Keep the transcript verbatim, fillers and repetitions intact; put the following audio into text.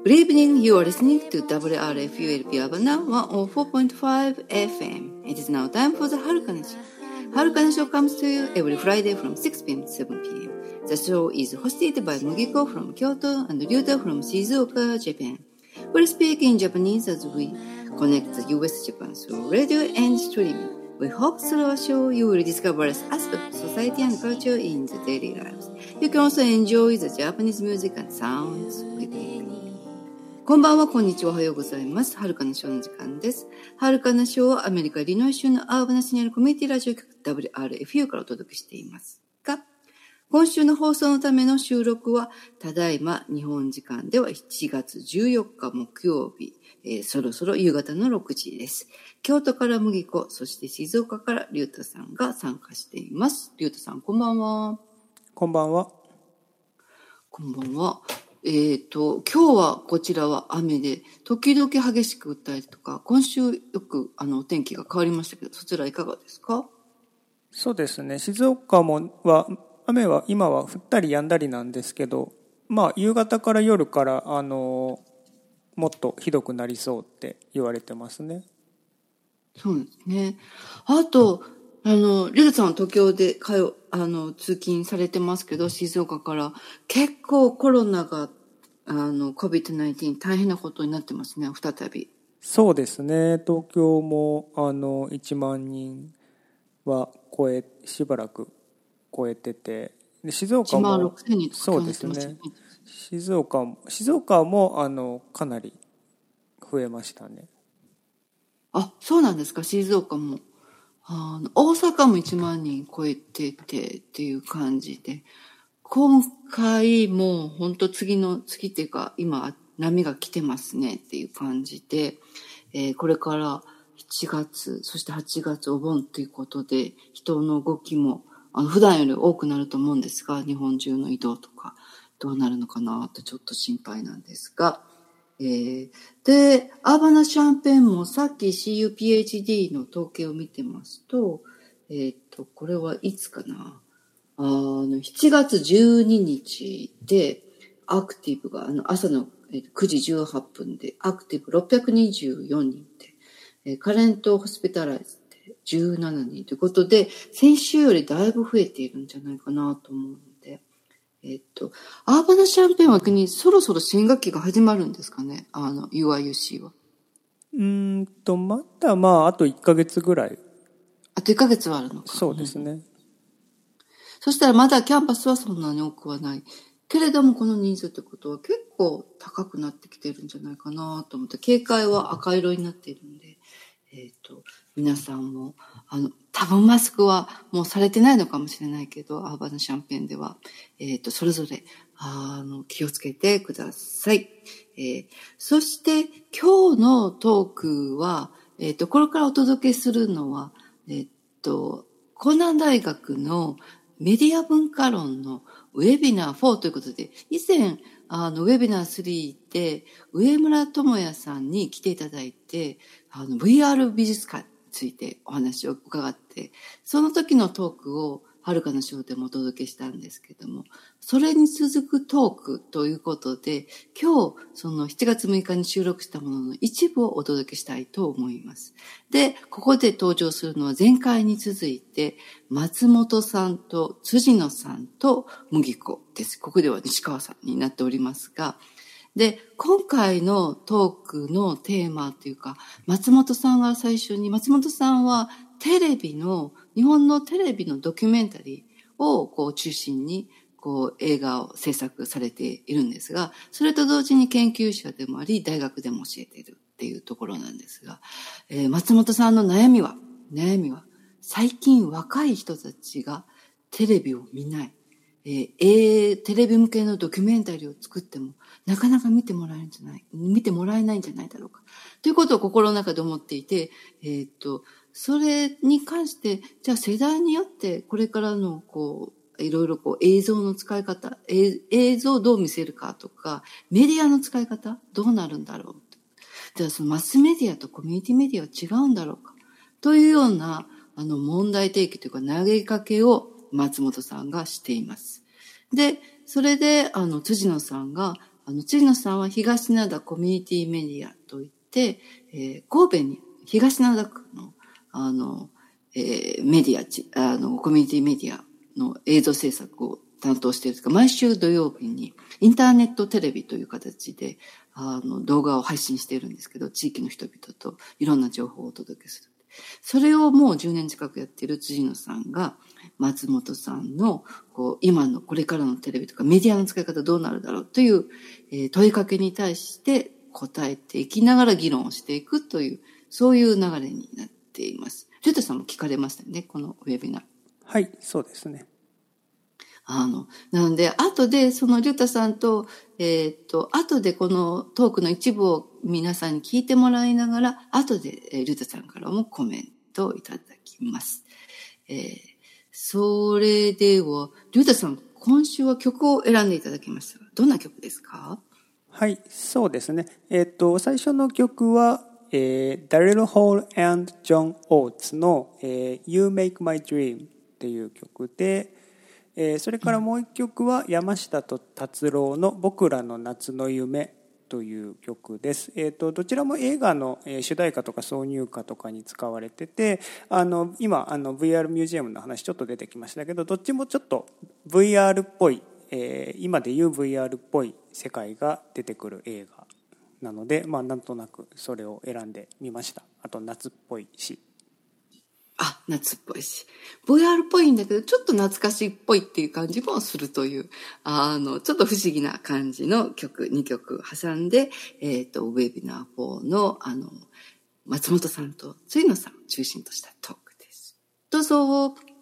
Good evening, you are listening to ダブリューアールエフユーエルピー Havana ワンオーフォーポイントファイブエフエム. It is now time for the Harukana Show. Harukana Show comes to you every Friday from six p.m. to seven p.m. The show is hosted by Mugiko from Kyoto and Ryuta from Shizuoka, Japan. We speak in Japanese as we connect the U S Japan through radio and streaming. We hope through our show you will discover aspects of society and culture in the daily lives. You can also enjoy the Japanese music and sounds with me.こんばんは、こんにちは、おはようございます。はるかなショーの時間です。はるかなショーはアメリカ・イリノイ州のアーバナ市にあるコミュニティラジオ局 ダブリューアールエフユー からお届けしていますが、今週の放送のための収録は、ただいま日本時間ではしちがつじゅうよっか木曜日、えー、そろそろ夕方のろくじです。京都から麦子、そして静岡から龍太さんが参加しています。龍太さん、こんばんは。 こんばんは。 こんばんは。えっと、今日はこちらは雨で、時々激しく降ったりとか、今週よくあのお天気が変わりましたけど、そちらいかがですか？ そうですね。静岡もは、雨は今は降ったり止んだりなんですけど、まあ夕方から夜からあのもっとひどくなりそうって言われてますね。 そうですね。あと、あの、リュウさんは東京で通あの通勤されてますけど、静岡から結構コロナがあの コビッドナインティーン 大変なことになってますね。再び。 そうですね。東京もあのいちまんにんは超えしばらく超えてて、で静岡もいちまんろくせんにんとかそうですね。 静岡も静岡もあのかなり増えましたね。 あ、そうなんですか。静岡も。あの大阪もいちまんにん超えててっていう感じで、今回もう本当次の次っていうか今波が来てますねっていう感じで、えー、これからしちがつそしてはちがつお盆ということで人の動きもあの普段より多くなると思うんですが、日本中の移動とかどうなるのかなとちょっと心配なんですが、えー、で、アーバナシャンペーンもさっき シーユーピーエイチディー の統計を見てますと、えっ、ー、と、これはいつかなあの、しちがつじゅうににちで、アクティブが、あの、朝のくじじゅうはっぷんで、アクティブろっぴゃくにじゅうよにんで、カレントホスピタライズでじゅうななにんということで、先週よりだいぶ増えているんじゃないかなと思うので、えっと、アーバナシャンペーンは逆にそろそろ新学期が始まるんですかね、あの、ユーアイユーシー は。 うーんと、まだまあ、あといっかげつぐらい。 あといっかげつはあるのか。 そうですね。 うん、そしたらまだキャンパスはそんなに多くはない。けれどもこの人数ってことは結構高くなってきてるんじゃないかなと思って、警戒は赤色になっているんで、えっと、皆さんも、あの、多分マスクはもうされてないのかもしれないけど、アーバナシャンペーンでは、えっと、それぞれ、あの、気をつけてください。えー、そして、今日のトークは、えっと、これからお届けするのは、えっと、江南大学のメディア文化論のウェビナーフォーということで、以前、あの、ウェビナースリーで、上村智也さんに来ていただいて、あの、ブイアール 美術館についてお話を伺って、その時のトークを、はるかなショーでもお届けしたんですけども、それに続くトークということで、今日、そのしちがつむいかに収録したものの一部をお届けしたいと思います。で、ここで登場するのは前回に続いて、松本さんと辻野さんと麦子です。ここでは西川さんになっておりますが、で、今回のトークのテーマというか、松本さんが最初に、松本さんはテレビの、日本のテレビのドキュメンタリーをこう中心に、こう映画を制作されているんですが、それと同時に研究者でもあり、大学でも教えているっていうところなんですが、えー、松本さんの悩みは、悩みは、最近若い人たちがテレビを見ない。えーえー、テレビ向けのドキュメンタリーを作っても、なかなか見てもらえるんじゃない、見てもらえないんじゃないだろうか。ということを心の中で思っていて、えー、っと、それに関して、じゃあ世代によってこれからの、こう、いろいろこう映像の使い方、映像をどう見せるかとか、メディアの使い方、どうなるんだろう。じゃあそのマスメディアとコミュニティメディアは違うんだろうか。というような、あの問題提起というか投げかけを松本さんがしています。で、それで、あの、辻野さんが、 あの、辻野さんは東灘コミュニティメディアといって、えー、神戸に東灘区の、あの、えー、メディアち、あの、コミュニティメディアの映像制作を担当しているんですが、毎週土曜日にインターネットテレビという形で、あの、動画を配信しているんですけど、地域の人々といろんな情報をお届けする。それをもうじゅうねん近くやっている辻野さんが、松本さんの、こう、今のこれからのテレビとかメディアの使い方どうなるだろうという、えー、問いかけに対して答えていきながら議論をしていくという、そういう流れになっています。リュウタさんも聞かれましたね、このウェビナー。 はい、そうですね。 あの、なので、後で、そのリュウタさんと、えっと、後でこのトークの一部を皆さんに聞いてもらいながら、後で、えー、リュウタさんからもコメントをいただきます。えー、それでは、リュウタさん、今週は曲を選んでいただきました。どんな曲ですか？ はい、そうですね。えっと、最初の曲は、えー、ダレル・ホール and ジョン・オーツの、えー、You Make My Dream っていう曲で、えー、それからもう一曲は山下達郎の僕らの夏の夢という曲です。えーと、どちらも映画の、えー、主題歌とか挿入歌とかに使われてて、あの今あの ブイアール ミュージアムの話ちょっと出てきましたけど、どっちもちょっと ブイアール っぽい、えー、今でいう ブイアール っぽい世界が出てくる映画なので、まあ、なんとなくそれを選んでみました。あと夏っぽいし。 あ、夏っぽいし。ブイアール っぽいんだけど、ちょっと懐かしいっぽいっていう感じもするという、あの、ちょっと不思議な感じの曲、にきょく挟んで、えっと、ウェビナーフォーの、あの、松本さんと辻野さんを中心としたトークです。どうぞ。